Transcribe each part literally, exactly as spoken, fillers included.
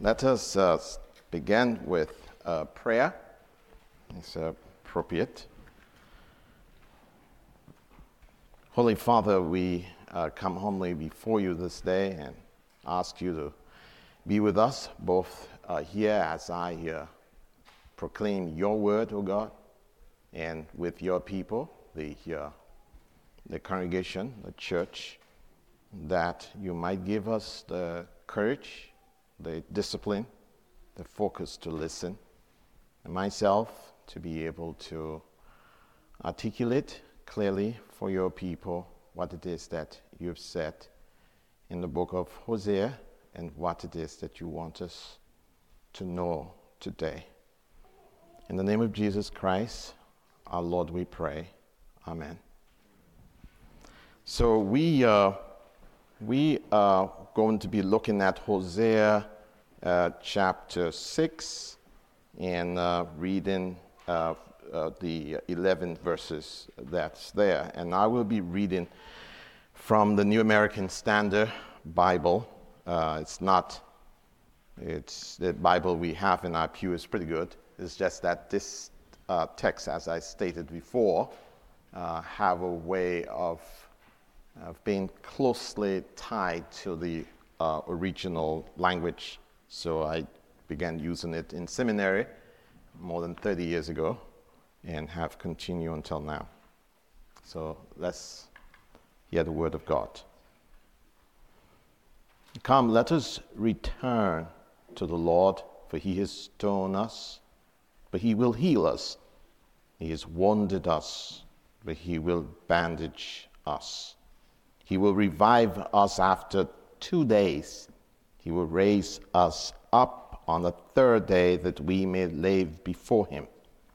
Let us uh, begin with uh, prayer. It's uh, appropriate. Holy Father, we uh, come humbly before you this day and ask you to be with us, both uh, here as I uh, proclaim your word, O God, and with your people, the, uh, the congregation, the church, that you might give us the courage, the discipline, the focus to listen, and myself to be able to articulate clearly for your people what it is that you've said in the book of Hosea and what it is that you want us to know today. In the name of Jesus Christ, our Lord, we pray. Amen. So we uh, we are going to be looking at Hosea uh, chapter six and uh, reading uh, uh, the eleven verses that's there. And I will be reading from the New American Standard Bible. Uh, it's not, it's the Bible we have in our pew is pretty good. It's just that this uh, text, as I stated before, uh, have a way of of being closely tied to the uh, original language. So I began using it in seminary more than thirty years ago and have continued until now. So let's hear the word of God. Come, let us return to the Lord, for he has stoned us, but he will heal us. He has wounded us, but he will bandage us. He will revive us after two days. He will raise us up on the third day that we may live before him.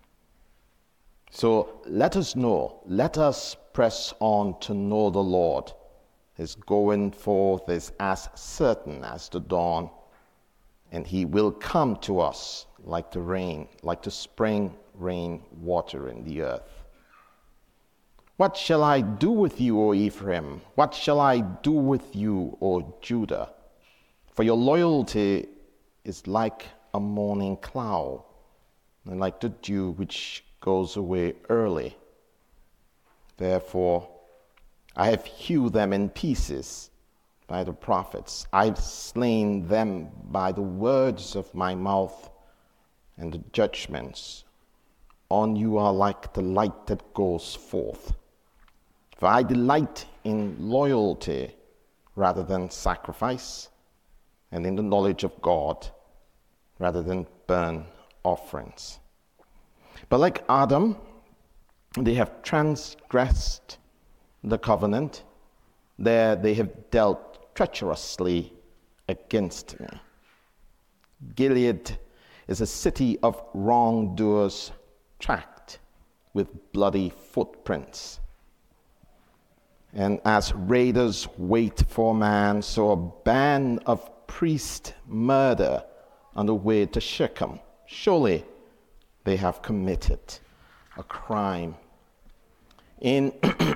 So let us know, let us press on to know the Lord. His going forth is as certain as the dawn, and he will come to us like the rain, like the spring rain water in the earth. What shall I do with you, O Ephraim? What shall I do with you, O Judah? For your loyalty is like a morning cloud, and like the dew which goes away early. Therefore, I have hewed them in pieces by the prophets. I've slain them by the words of my mouth and the judgments. On you are like the light that goes forth. For I delight in loyalty rather than sacrifice, and in the knowledge of God rather than burnt offerings. But like Adam, they have transgressed the covenant. There they have dealt treacherously against me. Gilead is a city of wrongdoers tracked with bloody footprints. And as raiders wait for man, so a band of priests murder on the way to Shechem. Surely they have committed a crime. In,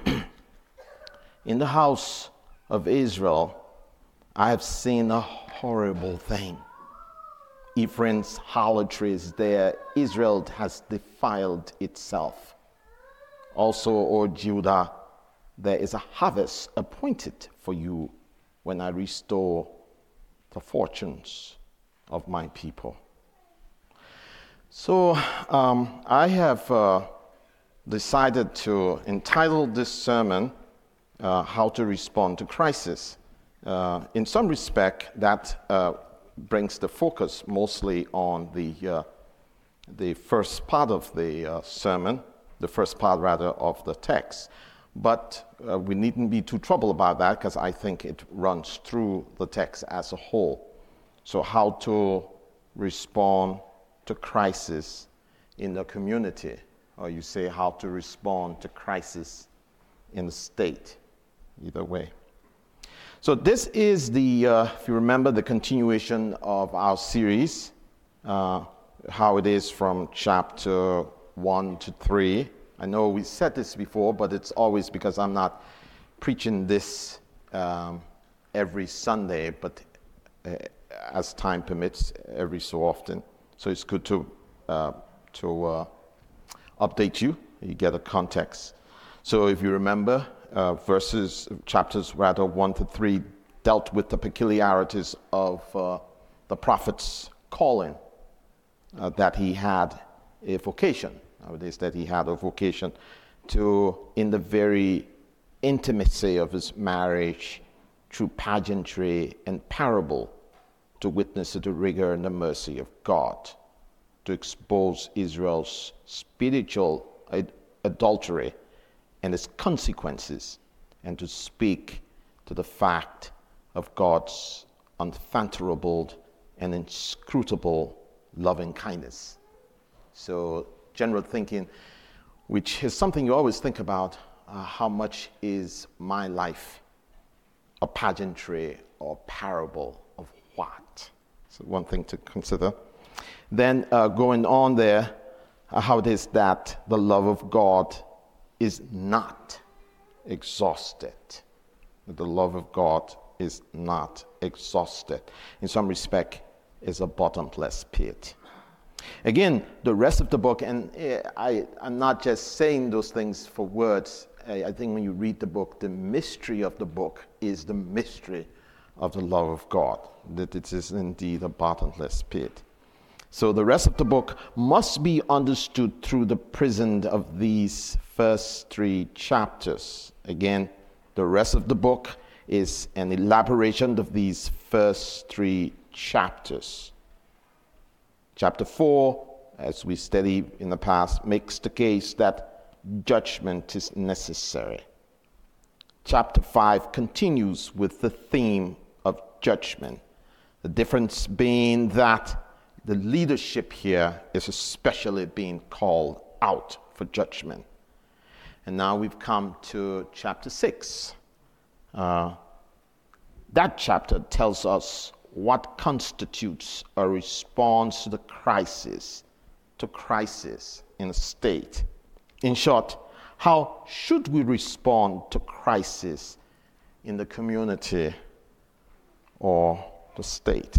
in the house of Israel, I have seen a horrible thing. Ephraim's harlotry is there. Israel has defiled itself. Also, O Judah, there is a harvest appointed for you when I restore the fortunes of my people. So um, I have uh, decided to entitle this sermon, uh, How to Respond to Crisis. Uh, in some respect, that uh, brings the focus mostly on the, uh, the first part of the uh, sermon, the first part rather of the text. But uh, we needn't be too troubled about that because I think it runs through the text as a whole. So how to respond to crisis in the community, or you say how to respond to crisis in the state, either way. So this is the, uh, if you remember, the continuation of our series, uh, how it is from chapter one to three. I know we said this before, but it's always because I'm not preaching this um, every Sunday, but uh, as time permits, every so often. So it's good to uh, to uh, update you. You get a context. So if you remember, uh, verses, chapters rather one to three dealt with the peculiarities of uh, the prophet's calling, uh, that he had a vocation. Nowadays, that he had a vocation to, in the very intimacy of his marriage, through pageantry and parable, to witness to the rigor and the mercy of God, to expose Israel's spiritual ad- adultery and its consequences, and to speak to the fact of God's unfathomable and inscrutable loving kindness. So, general thinking, which is something you always think about, uh, how much is my life a pageantry or parable of what? So one thing to consider. Then uh, going on there, uh, how it is that the love of God is not exhausted. The love of God is not exhausted. In some respect, is a bottomless pit. Again, the rest of the book, and I, I'm not just saying those things for words. I, I think when you read the book, the mystery of the book is the mystery of the love of God, that it is indeed a bottomless pit. So the rest of the book must be understood through the prism of these first three chapters. Again, the rest of the book is an elaboration of these first three chapters. Chapter four, as we studied in the past, makes the case that judgment is necessary. Chapter five continues with the theme of judgment. The difference being that the leadership here is especially being called out for judgment. And now we've come to chapter six. Uh, that chapter tells us what constitutes a response to the crisis, to crisis in a state. In short, how should we respond to crisis in the community or the state?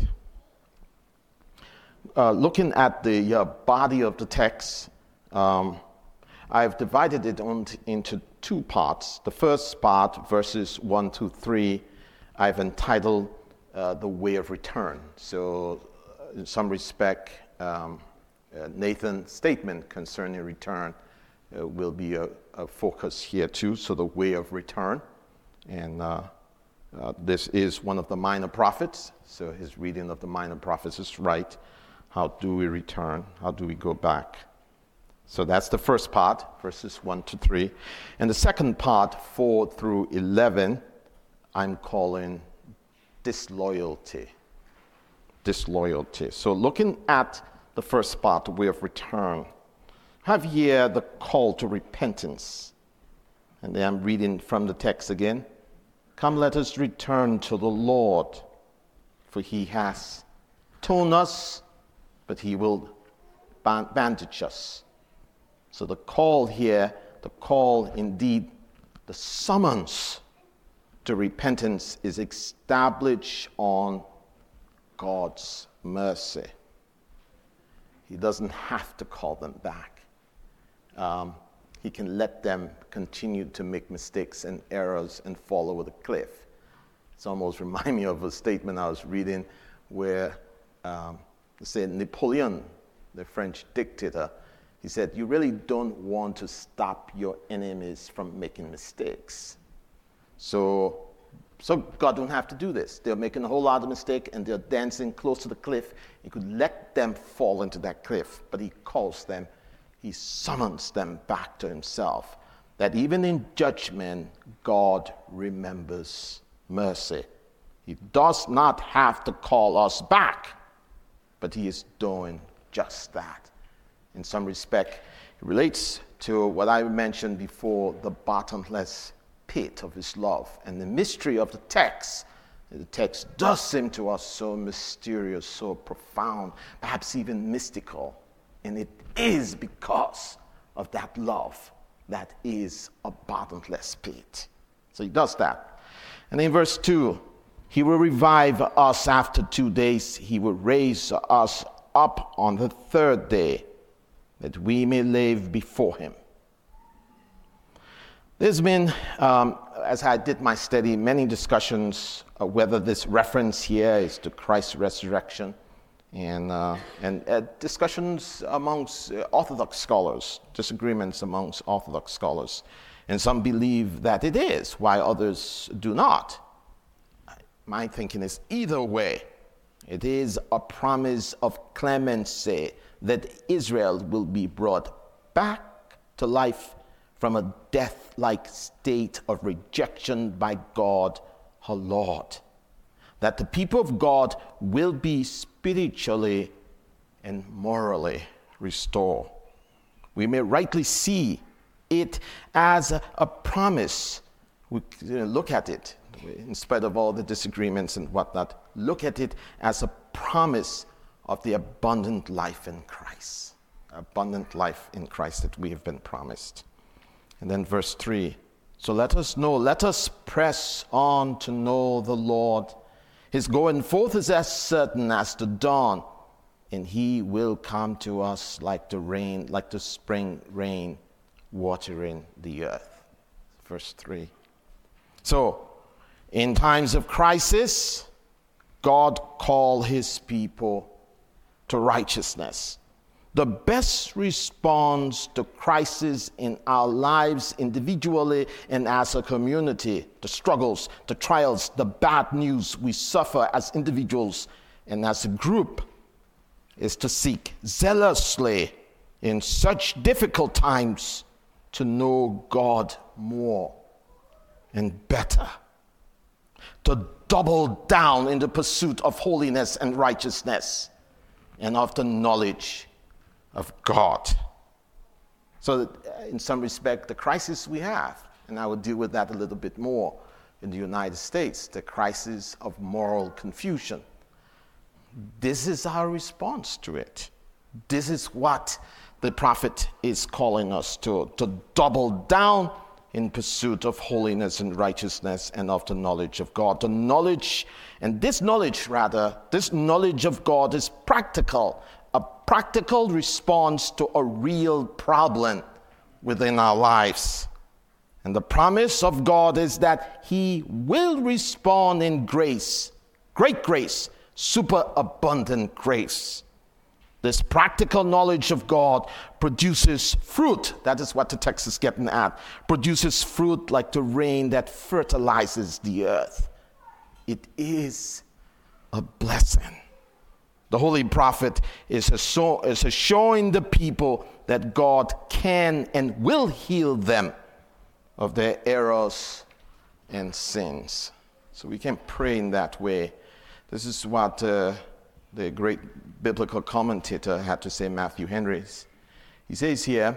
Uh, looking at the uh, body of the text, um, I've divided it on t- into two parts. The first part, verses one to three, I've entitled uh, The Way of Return. So, uh, in some respect, um, uh, Nathan's statement concerning return uh, will be a, a focus here too. So, the way of return. And uh, uh, this is one of the minor prophets. So, his reading of the minor prophets is right. How do we return? How do we go back? So that's the first part, verses one to three. And the second part, four through eleven, I'm calling disloyalty. Disloyalty. So looking at the first part, the way of return, have here the call to repentance. And then I'm reading from the text again. Come, let us return to the Lord, for he has torn us, but he will bandage us. So the call here, the call indeed, the summons to repentance is established on God's mercy. He doesn't have to call them back. Um, he can let them continue to make mistakes and errors and fall over the cliff. It's almost reminding me of a statement I was reading where um, say Napoleon, the French dictator, he said, you really don't want to stop your enemies from making mistakes. So, so God don't have to do this. They're making a whole lot of mistakes and they're dancing close to the cliff. He could let them fall into that cliff, but he calls them, he summons them back to himself. That even in judgment, God remembers mercy. He does not have to call us back, but he is doing just that. In some respect, it relates to what I mentioned before, the bottomless pit of his love. And the mystery of the text, the text does seem to us so mysterious, so profound, perhaps even mystical. And it is because of that love that is a bottomless pit. So he does that. And in verse two, He will revive us after two days. He will raise us up on the third day, that we may live before him. There's been, um, as I did my study, many discussions of whether this reference here is to Christ's resurrection, and uh, and uh, discussions amongst uh, Orthodox scholars, disagreements amongst Orthodox scholars. And some believe that it is, while others do not. My thinking is either way, it is a promise of clemency that Israel will be brought back to life from a death-like state of rejection by God, her Lord. That the people of God will be spiritually and morally restored. We may rightly see it as a, a promise. We you know, look at it, in spite of all the disagreements and whatnot, look at it as a promise of the abundant life in Christ. Abundant life in Christ that we have been promised. And then verse three, so let us know, let us press on to know the Lord. His going forth is as certain as the dawn, and he will come to us like the rain, like the spring rain, watering the earth. Verse three. So, in times of crisis, God called his people to righteousness. The best response to crisis in our lives individually and as a community, the struggles, the trials, the bad news we suffer as individuals and as a group, is to seek zealously in such difficult times to know God more and better, to double down in the pursuit of holiness and righteousness and of the knowledge of God. So in some respect, the crisis we have, and I will deal with that a little bit more in the United States, the crisis of moral confusion. This is our response to it. This is what the prophet is calling us to, to double down in pursuit of holiness and righteousness and of the knowledge of God. The knowledge, and this knowledge rather, this knowledge of God is practical, a practical response to a real problem within our lives. And the promise of God is that he will respond in grace, great grace, superabundant grace. This practical knowledge of God produces fruit. That is what the text is getting at. Produces fruit like the rain that fertilizes the earth. It is a blessing. The holy prophet is, a, is a showing the people that God can and will heal them of their errors and sins. So we can pray in that way. This is what uh, the great biblical commentator had to say, Matthew Henry. He says here,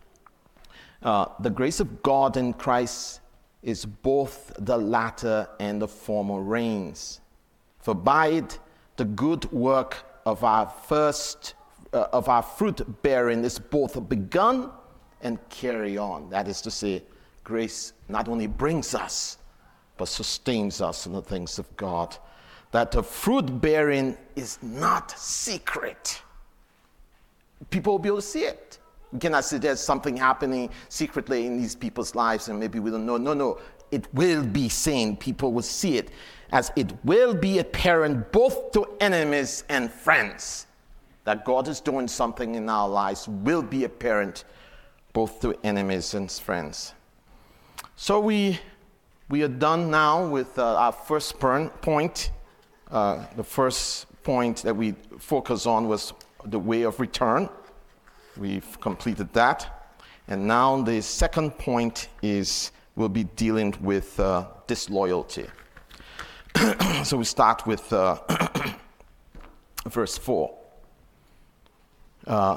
uh, the grace of God in Christ is both the latter and the former rains. For by it, the good work of our first, uh, of our fruit bearing is both begun and carry on. That is to say, grace not only brings us, but sustains us in the things of God. That the fruit bearing is not secret. People will be able to see it. We cannot say there's something happening secretly in these people's lives and maybe we don't know. No, no. It will be seen. People will see it, as it will be apparent both to enemies and friends. That God is doing something in our lives will be apparent both to enemies and friends. So we we are done now with uh, our first point. Uh, the first point that we focus on was the way of return. We've completed that. And now the second point is we'll be dealing with uh, disloyalty. So we start with uh, verse four. Uh,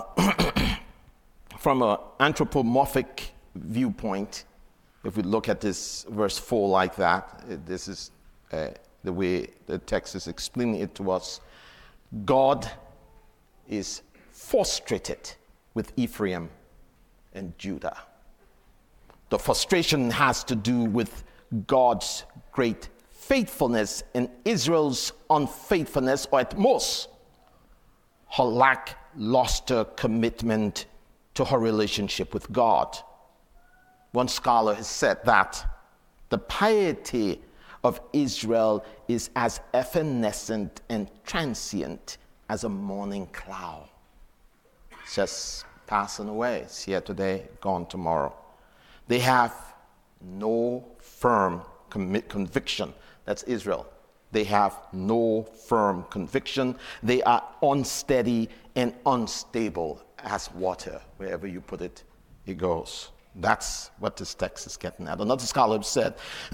from an anthropomorphic viewpoint, if we look at this verse four like that, it, this is uh, the way the text is explaining it to us. God is frustrated with Ephraim and Judah. The frustration has to do with God's great faithfulness and Israel's unfaithfulness, or at most, her lackluster commitment to her relationship with God. One scholar has said that the piety of Israel is as evanescent and transient as a morning cloud. It's just passing away. It's here today, gone tomorrow. They have no firm commit conviction. That's Israel. They have no firm conviction. They are unsteady and unstable as water. Wherever you put it, it goes. That's what this text is getting at. Another scholar said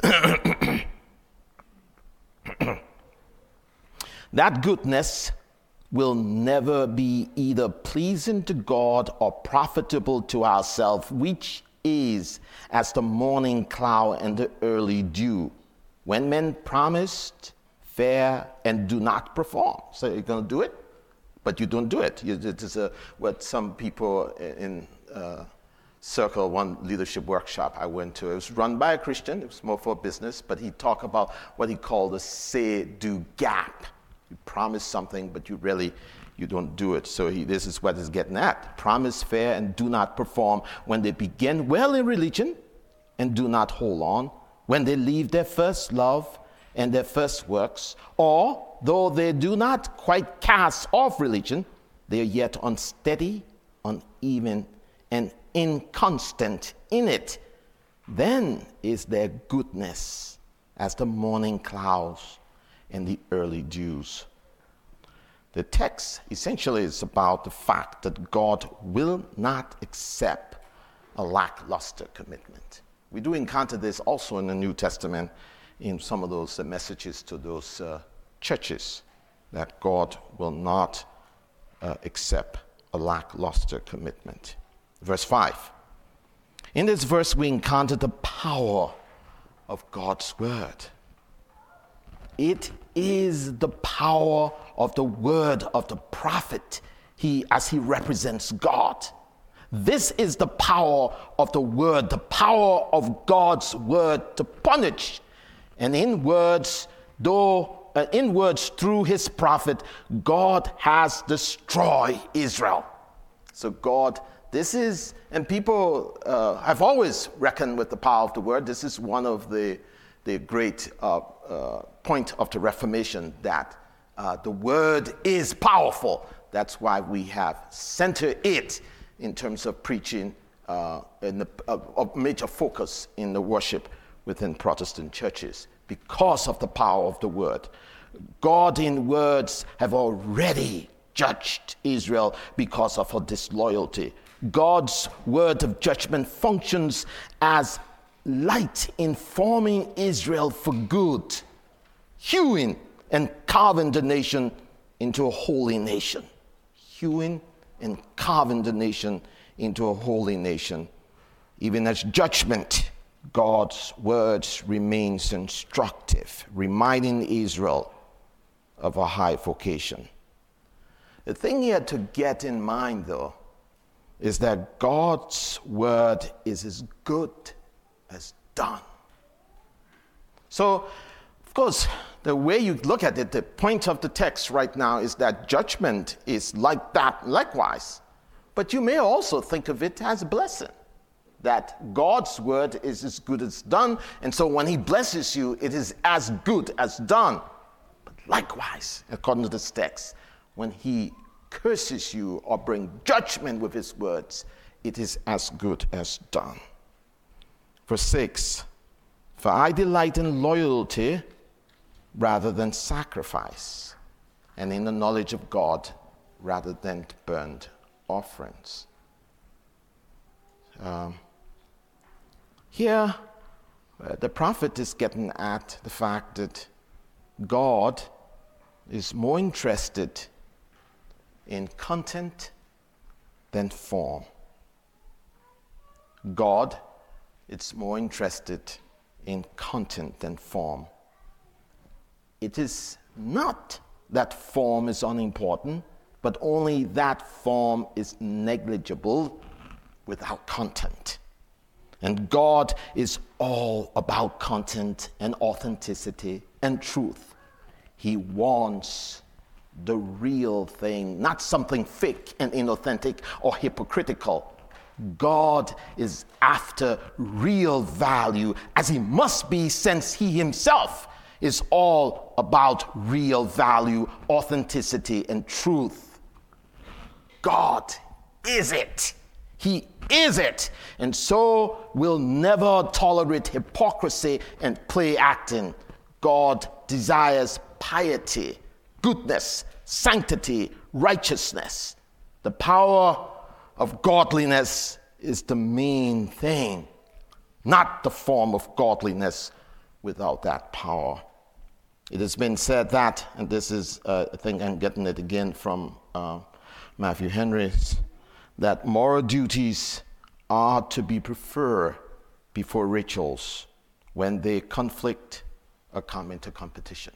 that goodness will never be either pleasing to God or profitable to ourselves, which is as the morning cloud and the early dew, when men promised fair and do not perform. So you're going to do it, but you don't do it. It is a, what some people in uh, Circle, one leadership workshop I went to, it was run by a Christian. It was more for business, but he talked about what he called the say-do gap. You promise something, but you really, you don't do it. So he, this is what he's getting at. Promise fair and do not perform when they begin well in religion and do not hold on, when they leave their first love and their first works, or though they do not quite cast off religion, they are yet unsteady, uneven, and inconstant in it. Then is their goodness as the morning clouds and the early dews. The text essentially is about the fact that God will not accept a lackluster commitment. We do encounter this also in the New Testament in some of those uh, messages to those uh, churches, that God will not uh, accept a lackluster commitment. Verse five. In this verse, we encounter the power of God's word. It is the power of the word of the prophet, he as he represents God. This is the power of the word, the power of God's word to punish. And in words, though uh, in words through his prophet, God has destroyed Israel. So God, this is, and people uh, have always reckoned with the power of the word. This is one of the the great uh, uh, point of the Reformation, that uh, the word is powerful. That's why we have centered it in terms of preaching, uh, in the, uh, a major focus in the worship within Protestant churches, because of the power of the word. God in words have already judged Israel because of her disloyalty. God's word of judgment functions as light informing Israel for good, hewing and carving the nation into a holy nation. Hewing and carving the nation into a holy nation. Even as judgment, God's words remains instructive, reminding Israel of a high vocation. The thing here to get in mind, though, is that God's word is as good as done. So, of course, the way you look at it, the point of the text right now is that judgment is like that likewise. But you may also think of it as a blessing, that God's word is as good as done, and so when he blesses you, it is as good as done. But likewise, according to this text, when he curses you or brings judgment with his words, it is as good as done. Verse six, for I delight in loyalty rather than sacrifice, and in the knowledge of God rather than burnt offerings. Um, here, uh, the prophet is getting at the fact that God is more interested in content than form. God is more interested in content than form. It is not that form is unimportant, but only that form is negligible without content. And God is all about content and authenticity and truth. He wants the real thing, not something fake and inauthentic or hypocritical. God is after real value, as he must be, since he himself is all about real value, authenticity, and truth. God is it. He is it. And so will never tolerate hypocrisy and play acting. God desires piety, goodness, sanctity, righteousness. The power of godliness is the main thing, not the form of godliness without that power. It has been said that, and this is, uh, I think I'm getting it again from uh, Matthew Henry's, that moral duties are to be preferred before rituals when they conflict or come into competition.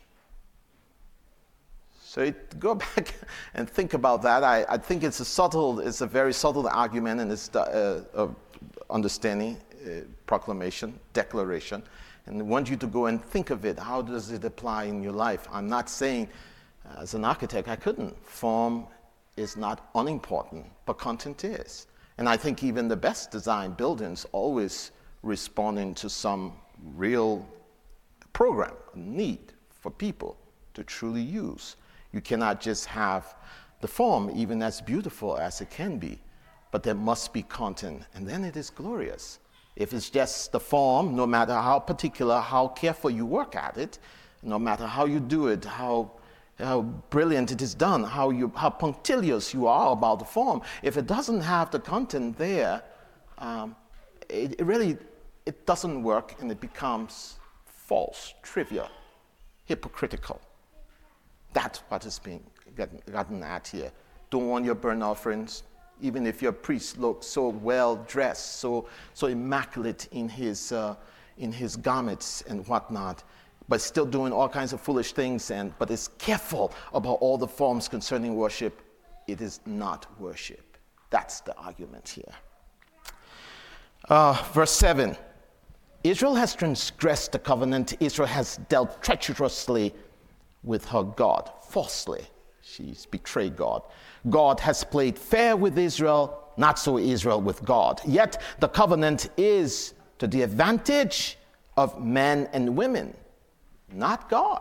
So it, go back and think about that. I, I think it's a subtle, it's a very subtle argument in this uh, uh, understanding, uh, proclamation, declaration. And I want you to go and think of it. How does it apply in your life? I'm not saying, uh, as an architect, I couldn't. Form is not unimportant, but content is. And I think even the best designed buildings always responding to some real program, need for people to truly use. You cannot just have the form, even as beautiful as it can be, but there must be content, and then it is glorious. If it's just the form, no matter how particular, how careful you work at it, no matter how you do it, how how brilliant it is done, how you how punctilious you are about the form, if it doesn't have the content there, um, it, it really it doesn't work, and it becomes false, trivial, hypocritical. That's what is being gotten, gotten at here. Don't want your burnt offerings, even if your priest looks so well dressed, so so immaculate in his uh, in his garments and whatnot, but still doing all kinds of foolish things, and but is careful about all the forms concerning worship. It is not worship. That's the argument here. Uh, verse seven. Israel has transgressed the covenant. Israel has dealt treacherously with her God, falsely. She's betrayed God. God has played fair with Israel, not so Israel with God. Yet the covenant is to the advantage of men and women, not God.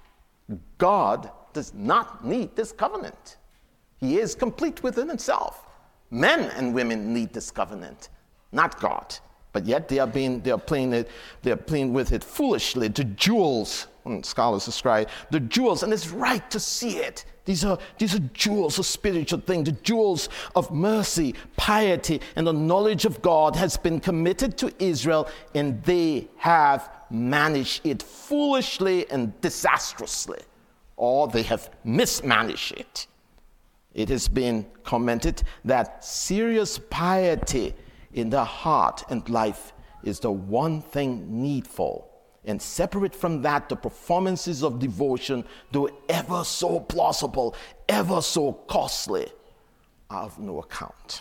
God does not need this covenant. He is complete within himself. Men and women need this covenant, not God. But yet they are being they are playing it, they are playing with it foolishly. The jewels, scholars describe the jewels, and it's right to see it. These are these are jewels of spiritual things. The jewels of mercy, piety, and the knowledge of God has been committed to Israel, and they have managed it foolishly and disastrously, or they have mismanaged it. It has been commented that serious piety in the heart and life is the one thing needful. And separate from that, the performances of devotion, though ever so plausible, ever so costly, are of no account.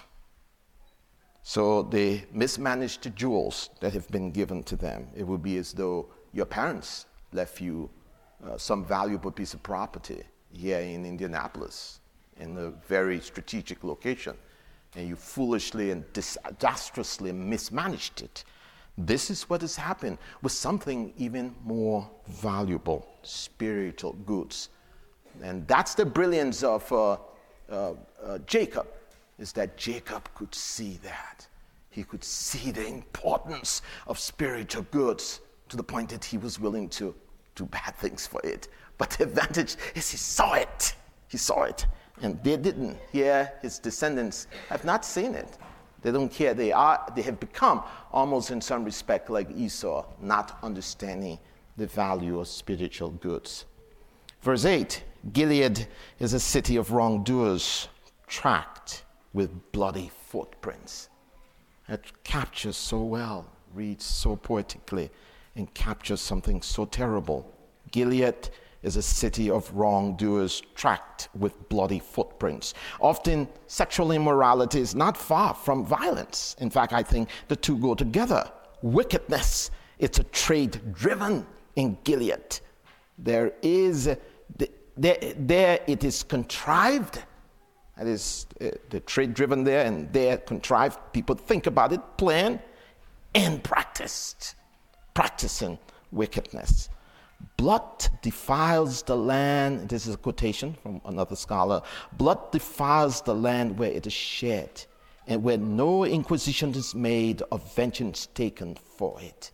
So they mismanage the jewels that have been given to them. It would be as though your parents left you uh, some valuable piece of property here in Indianapolis, in a very strategic location, and you foolishly and disastrously mismanaged it. This is what has happened with something even more valuable, spiritual goods. And that's the brilliance of uh, uh, uh, Jacob, is that Jacob could see that. He could see the importance of spiritual goods to the point that he was willing to do bad things for it. But the advantage is he saw it. He saw it. And they didn't. Here, his descendants have not seen it. They don't care. They are. They have become almost in some respect like Esau, not understanding the value of spiritual goods. Verse eight, Gilead is a city of wrongdoers, tracked with bloody footprints. It captures so well, reads so poetically, and captures something so terrible. Gilead is a city of wrongdoers tracked with bloody footprints. Often, sexual immorality is not far from violence. In fact, I think the two go together. Wickedness, it's a trade driven in Gilead. There is, there, there it is contrived. That is uh, the trade driven there, and there contrived. People think about it, plan, and practiced. Practicing wickedness. Blood defiles the land. This is a quotation from another scholar. Blood defiles the land where it is shed, and where no inquisition is made or vengeance taken for it.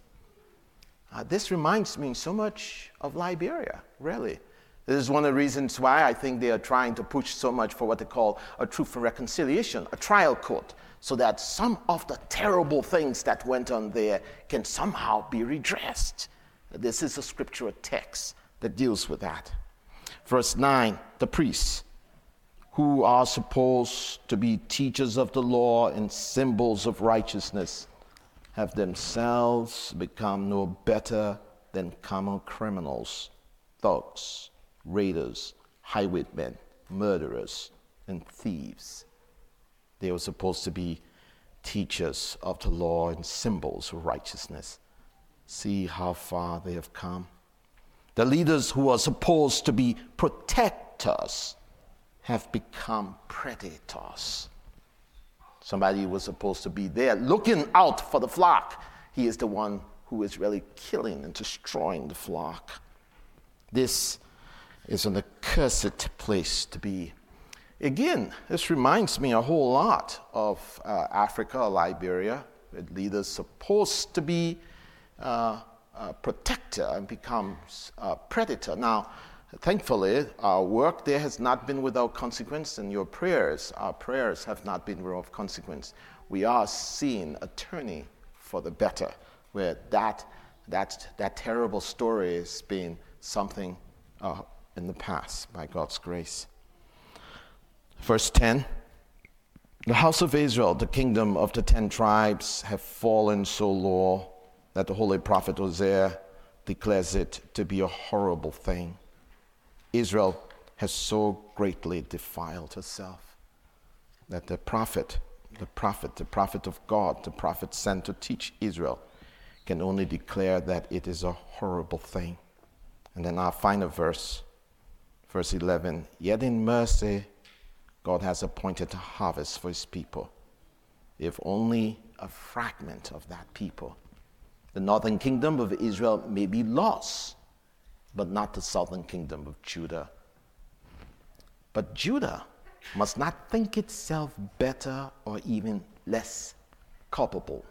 Uh, this reminds me so much of Liberia, really. This is one of the reasons why I think they are trying to push so much for what they call a truth and reconciliation, a trial court, so that some of the terrible things that went on there can somehow be redressed. This is a scriptural text that deals with that. Verse nine, the priests, who are supposed to be teachers of the law and symbols of righteousness, have themselves become no better than common criminals, thugs, raiders, highwaymen, murderers, and thieves. They were supposed to be teachers of the law and symbols of righteousness. See how far they have come. The leaders who are supposed to be protectors have become predators. Somebody who was supposed to be there looking out for the flock, he is the one who is really killing and destroying the flock. This is an accursed place to be. Again, this reminds me a whole lot of uh, Africa, Liberia, with leaders supposed to be uh, a protector and becomes a predator. Now, thankfully, our work there has not been without consequence, and your prayers, our prayers have not been without consequence. We are seeing a turning for the better, where that that that terrible story has been something uh, in the past by God's grace. Verse ten, the house of Israel, the kingdom of the ten tribes, have fallen so low that the holy prophet Hosea declares it to be a horrible thing. Israel has so greatly defiled herself that the prophet, the prophet, the prophet of God, the prophet sent to teach Israel, can only declare that it is a horrible thing. And then our final verse, verse eleven, yet in mercy, God has appointed a harvest for his people, if only a fragment of that people. The northern kingdom of Israel may be lost, but not the southern kingdom of Judah. But Judah must not think itself better or even less culpable.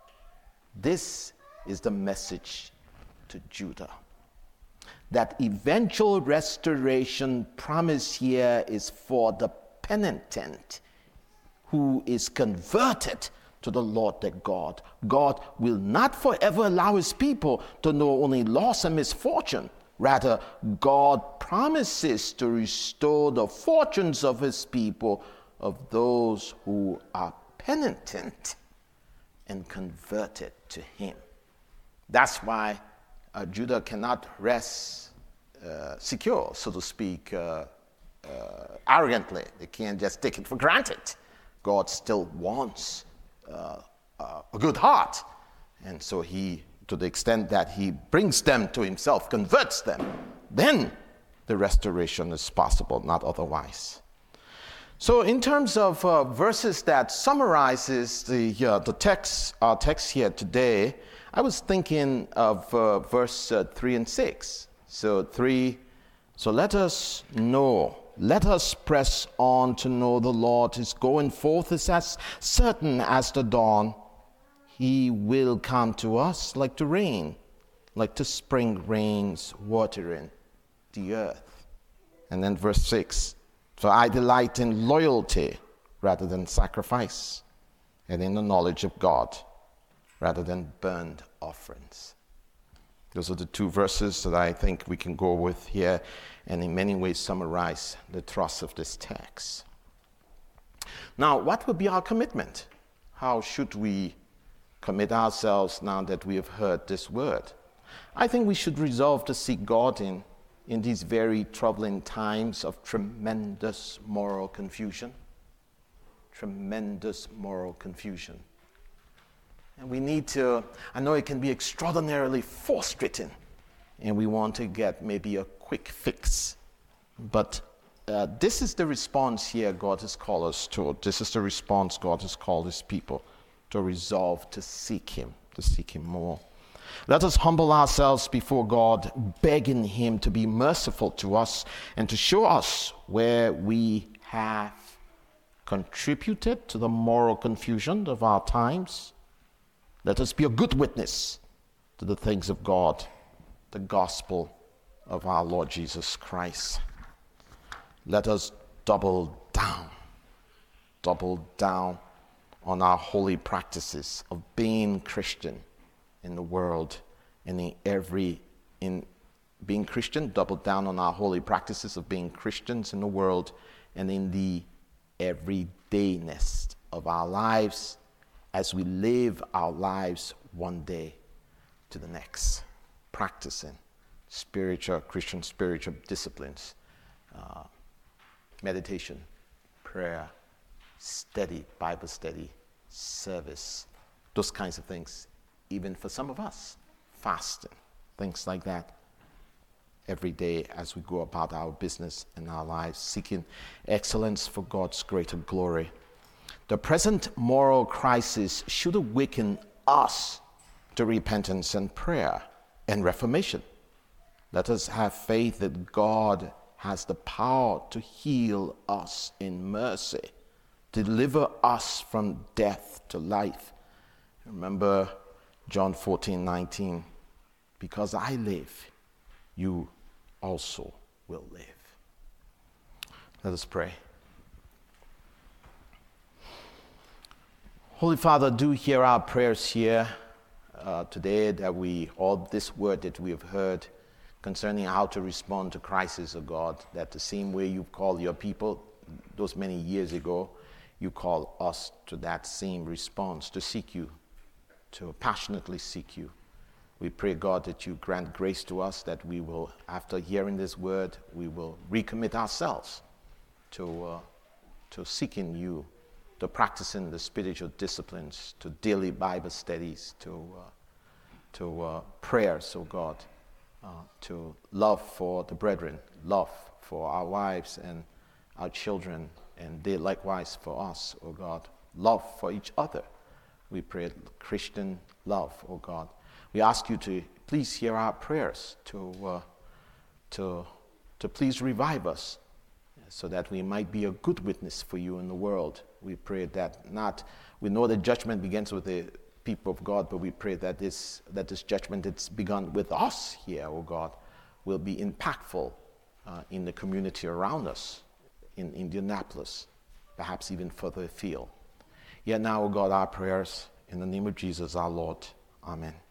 This is the message to Judah. That eventual restoration promised here is for the penitent who is converted to the Lord their God. God will not forever allow his people to know only loss and misfortune. Rather, God promises to restore the fortunes of his people, of those who are penitent and converted to him. That's why uh, Judah cannot rest uh, secure, so to speak, uh, uh, arrogantly. They can't just take it for granted. God still wants uh, uh, a good heart. And so he, to the extent that he brings them to himself, converts them, then the restoration is possible, not otherwise. So in terms of uh, verses that summarizes the uh, the text, our text here today, I was thinking of uh, verse uh, three and six. So three, so let us know, let us press on to know the Lord. His going forth is as certain as the dawn. He will come to us like the rain, like the spring rains watering the earth. And then verse six, so I delight in loyalty rather than sacrifice, and in the knowledge of God rather than burnt offerings. Those are the two verses that I think we can go with here, and in many ways summarize the thrust of this text. Now, what will be our commitment? How should we commit ourselves now that we have heard this word? I think we should resolve to seek God in in these very troubling times of tremendous moral confusion. Tremendous moral confusion. And we need to, I know it can be extraordinarily frustrating, and we want to get maybe a quick fix. But uh, this is the response here God has called us to. This is the response God has called his people to resolve to seek him, to seek him more. Let us humble ourselves before God, begging him to be merciful to us and to show us where we have contributed to the moral confusion of our times. Let us be a good witness to the things of God, the gospel of our Lord Jesus Christ. Let us double down, double down on our holy practices of being Christian in the world and in every, in being Christian, double down on our holy practices of being Christians in the world and in the everydayness of our lives as we live our lives one day to the next, practicing spiritual, Christian spiritual disciplines, uh, meditation, prayer, study, Bible study, service, those kinds of things. Even for some of us, fasting, things like that, every day as we go about our business and our lives, seeking excellence for God's greater glory. The present moral crisis should awaken us to repentance and prayer and reformation. Let us have faith that God has the power to heal us in mercy, deliver us from death to life. Remember John fourteen nineteen, because I live, you also will live. Let us pray. Holy Father, do hear our prayers here uh, today, that we, all this word that we have heard concerning how to respond to crisis of God, that the same way you called your people those many years ago, you call us to that same response, to seek you, to passionately seek you. We pray, God, that you grant grace to us, that we will, after hearing this word, we will recommit ourselves to, uh, to seeking you, to practicing the spiritual disciplines, to daily Bible studies, to, uh, to uh, prayers, oh God, uh, to love for the brethren, love for our wives and our children, and they likewise for us, oh God, love for each other. We pray Christian love, oh God. We ask you to please hear our prayers, to, uh, to, to please revive us so that we might be a good witness for you in the world. We pray that not, we know that judgment begins with the people of God, but we pray that this, that this judgment that's begun with us here, oh God, will be impactful uh, in the community around us, in Indianapolis, perhaps even further afield. Yet now, O God, our prayers in the name of Jesus our Lord. Amen.